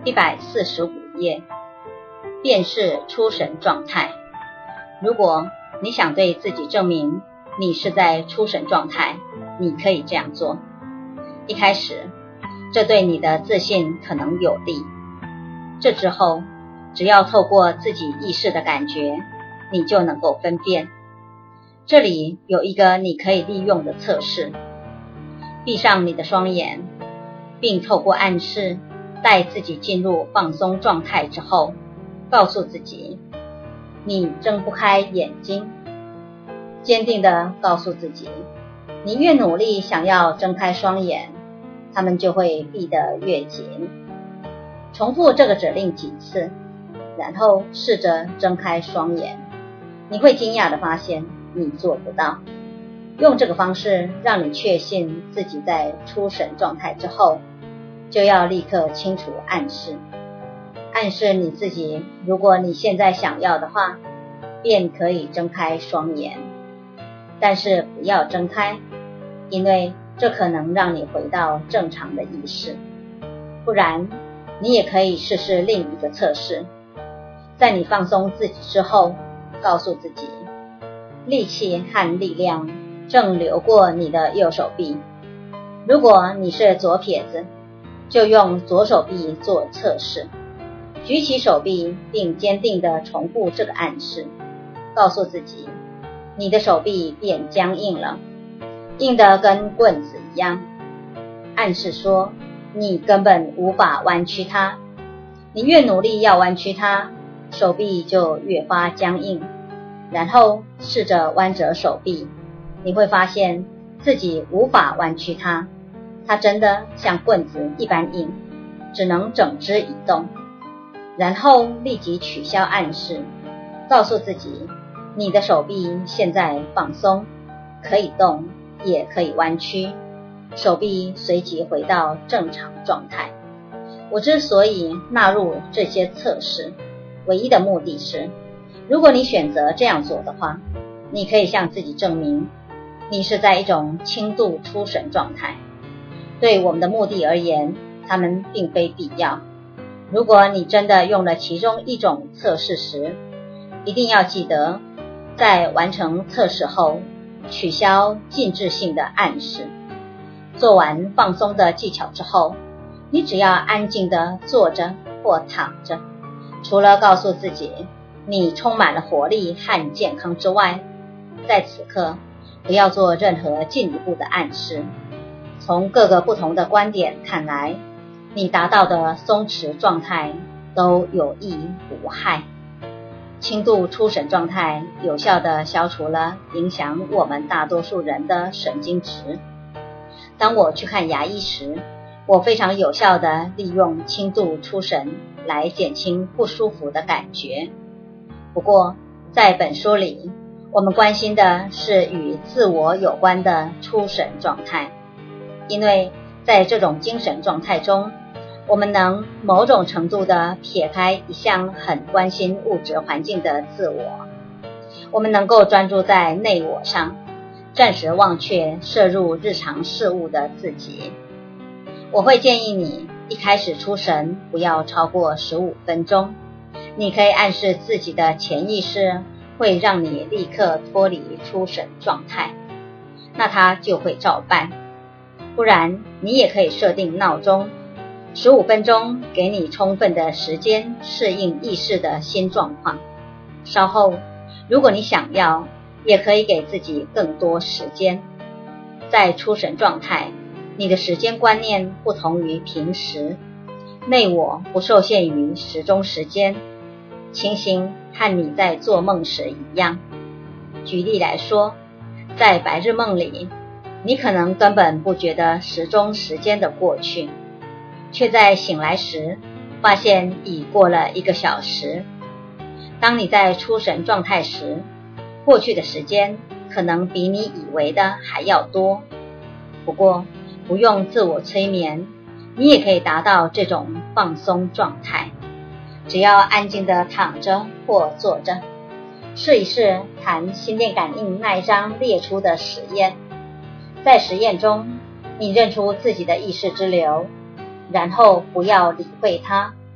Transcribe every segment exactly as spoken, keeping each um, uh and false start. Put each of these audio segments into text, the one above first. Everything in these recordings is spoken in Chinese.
一百四十五页，辨识出神状态。如果你想对自己证明你是在出神状态，你可以这样做。一开始，这对你的自信可能有利。这之后，只要透过自己意识的感觉，你就能够分辨。这里有一个你可以利用的测试。闭上你的双眼，并透过暗示带自己进入放松状态之后，告诉自己你睁不开眼睛。坚定地告诉自己，你越努力想要睁开双眼，它们就会闭得越紧。重复这个指令几次，然后试着睁开双眼。你会惊讶地发现你做不到。用这个方式让你确信自己在出神状态之后，就要立刻清楚暗示。暗示你自己，如果你现在想要的话，便可以睁开双眼。但是不要睁开，因为这可能让你回到正常的意识。不然，你也可以试试另一个测试。在你放松自己之后，告诉自己，力气和力量正流过你的右手臂。如果你是左撇子，就用左手臂做测试。举起手臂并坚定地重复这个暗示，告诉自己，你的手臂变僵硬了，硬得跟棍子一样。暗示说，你根本无法弯曲它。你越努力要弯曲它，手臂就越发僵硬。然后试着弯折手臂，你会发现自己无法弯曲它，它真的像棍子一般硬，只能整只移动。然后立即取消暗示，告诉自己，你的手臂现在放松，可以动，也可以弯曲，手臂随即回到正常状态。我之所以纳入这些测试，唯一的目的是，如果你选择这样做的话，你可以向自己证明，你是在一种轻度出神状态。对我们的目的而言，它们并非必要。如果你真的用了其中一种测试时，一定要记得，在完成测试后，取消禁制性的暗示。做完放松的技巧之后，你只要安静地坐着或躺着，除了告诉自己你充满了活力和健康之外，在此刻不要做任何进一步的暗示。从各个不同的观点看来，你达到的松弛状态都有益无害。轻度出神状态有效地消除了影响我们大多数人的神经质。当我去看牙医时，我非常有效地利用轻度出神来减轻不舒服的感觉。不过，在本书里，我们关心的是与自我有关的出神状态，因为在这种精神状态中，我们能某种程度地撇开一向很关心物质环境的自我，我们能够专注在内我上，暂时忘却摄入日常事物的自己。我会建议你一开始出神不要超过十五分钟，你可以暗示自己的潜意识会让你立刻脱离出神状态，那它就会照办。不然你也可以设定闹钟，十五分钟给你充分的时间适应意识的新状况。稍后，如果你想要，也可以给自己更多时间。在出神状态，你的时间观念不同于平时，内我不受限于时钟时间，情形和你在做梦时一样。举例来说，在白日梦里，你可能根本不觉得时钟时间的过去，却在醒来时发现已过了一个小时。当你在出神状态时，过去的时间可能比你以为的还要多。不过，不用自我催眠，你也可以达到这种放松状态。只要安静地躺着或坐着，试一试谈心电感应那一章列出的实验。在实验中，你认出自己的意识之流，然后不要理会它，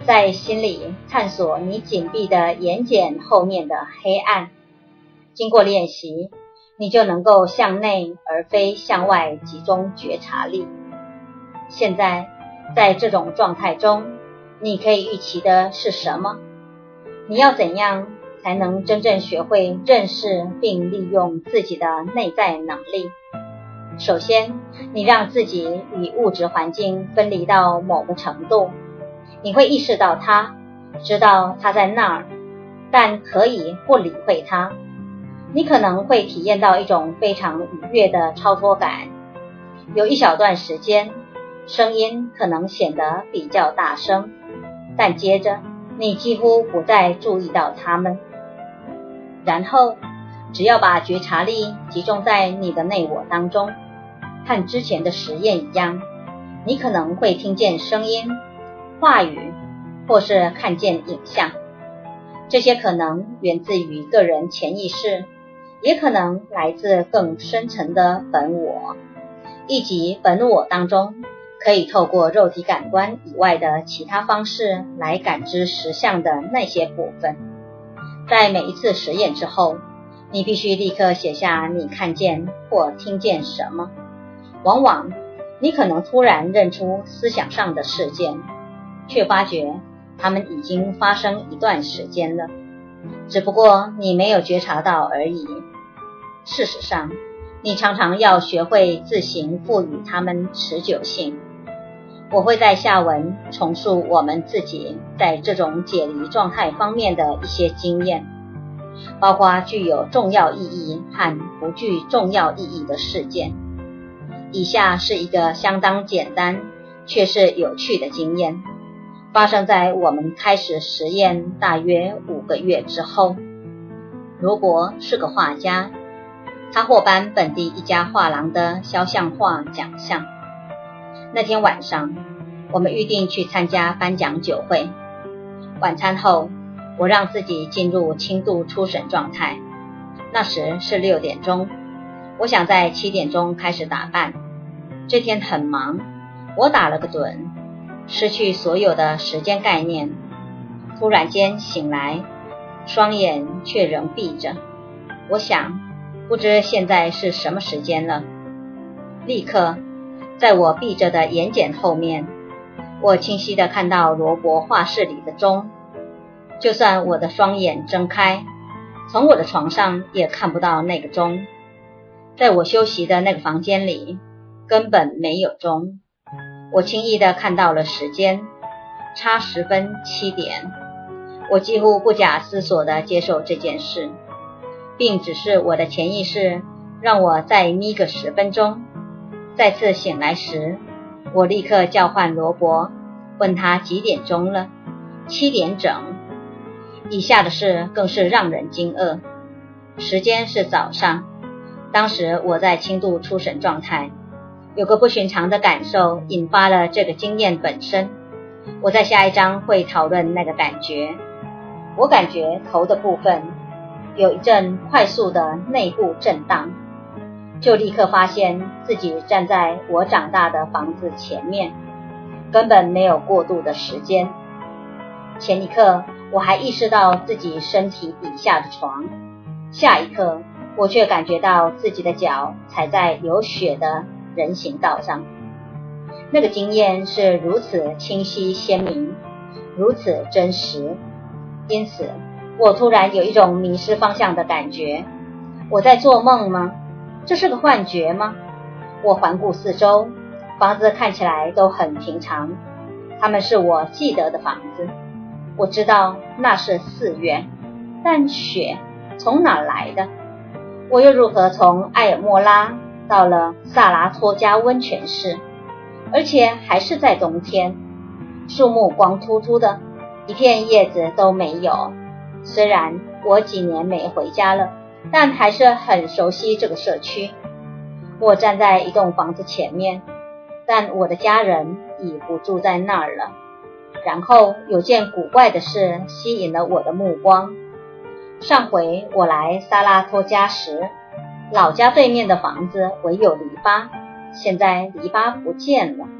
在心里探索你紧闭的眼睑后面的黑暗。经过练习，你就能够向内而非向外集中觉察力。现在，在这种状态中，你可以预期的是什么？你要怎样才能真正学会认识并利用自己的内在能力？首先，你让自己与物质环境分离到某个程度，你会意识到它，知道它在那儿，但可以不理会它。你可能会体验到一种非常愉悦的超脱感。有一小段时间，声音可能显得比较大声，但接着你几乎不再注意到它们。然后，只要把觉察力集中在你的内我当中，和之前的实验一样，你可能会听见声音、话语，或是看见影像。这些可能源自于个人潜意识，也可能来自更深层的本我，以及本我当中可以透过肉体感官以外的其他方式来感知实相的那些部分。在每一次实验之后，你必须立刻写下你看见或听见什么。往往你可能突然认出思想上的事件，却发觉它们已经发生一段时间了，只不过你没有觉察到而已。事实上，你常常要学会自行赋予它们持久性。我会在下文重述我们自己在这种解离状态方面的一些经验，包括具有重要意义和不具重要意义的事件。以下是一个相当简单却是有趣的经验，发生在我们开始实验大约五个月之后。罗伯是个画家，他获颁本地一家画廊的肖像画奖项。那天晚上，我们预定去参加颁奖酒会。晚餐后，我让自己进入轻度出神状态。那时是六点钟，我想在七点钟开始打扮。这天很忙，我打了个盹，失去所有的时间概念。突然间醒来，双眼却仍闭着。我想，不知现在是什么时间了。立刻，在我闭着的眼睑后面，我清晰地看到罗伯画室里的钟。就算我的双眼睁开，从我的床上也看不到那个钟。在我休息的那个房间里，根本没有钟。我轻易地看到了时间，差十分七点。我几乎不假思索地接受这件事，并只是我的潜意识让我再眯个十分钟。再次醒来时，我立刻叫唤罗伯，问他几点钟了。七点整。以下的事更是让人惊愕。时间是早上，当时我在轻度出神状态，有个不寻常的感受引发了这个经验本身。我在下一章会讨论那个感觉。我感觉头的部分有一阵快速的内部震荡，就立刻发现自己站在我长大的房子前面，根本没有过渡的时间。前一刻我还意识到自己身体底下的床，下一刻我却感觉到自己的脚踩在有雪的人行道上。那个经验是如此清晰鲜明，如此真实，因此我突然有一种迷失方向的感觉。我在做梦吗？这是个幻觉吗？我环顾四周，房子看起来都很平常，它们是我记得的房子。我知道那是四月，但雪从哪来的？我又如何从埃尔莫拉到了萨拉托加温泉市？而且还是在冬天，树木光秃秃的，一片叶子都没有。虽然我几年没回家了，但还是很熟悉这个社区。我站在一栋房子前面，但我的家人已不住在那儿了。然后有件古怪的事吸引了我的目光。上回我来萨拉托加时，老家对面的房子唯有篱笆，现在篱笆不见了。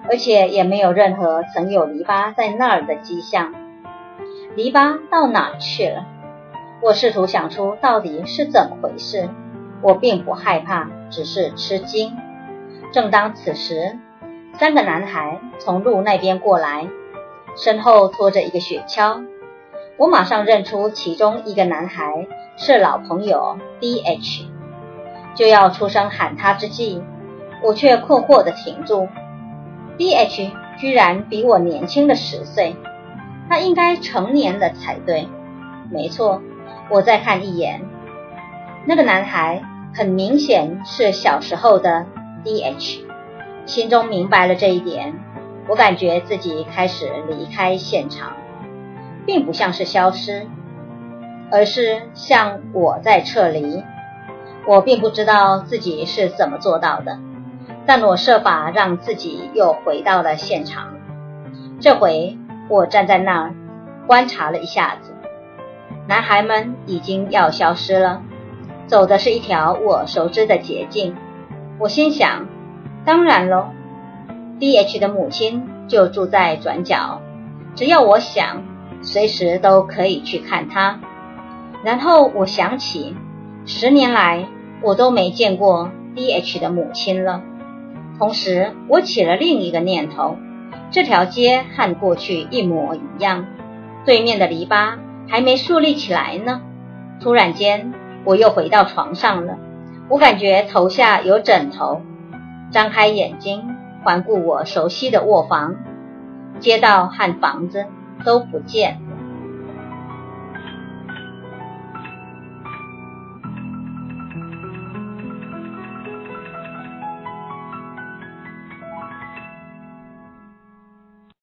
而且也没有任何曾有篱笆在那儿的迹象。篱笆到哪儿去了？我试图想出到底是怎么回事。我并不害怕，只是吃惊。正当此时，三个男孩从路那边过来，身后拖着一个雪橇。我马上认出其中一个男孩是老朋友 D H， 就要出声喊他之际，我却困惑地停住。D H 居然比我年轻了十岁，他应该成年了才对。没错，我再看一眼，那个男孩很明显是小时候的 D H。 心中明白了这一点，我感觉自己开始离开现场，并不像是消失，而是像我在撤离。我并不知道自己是怎么做到的，但我设法让自己又回到了现场。这回我站在那儿观察了一下子，男孩们已经要消失了，走的是一条我熟知的捷径。我心想，当然咯， D H 的母亲就住在转角，只要我想，随时都可以去看她。然后我想起，十年来我都没见过 D H 的母亲了。同时我起了另一个念头，这条街和过去一模一样，对面的篱笆还没竖立起来呢。突然间我又回到床上了，我感觉头下有枕头，张开眼睛环顾我熟悉的卧房，街道和房子都不见。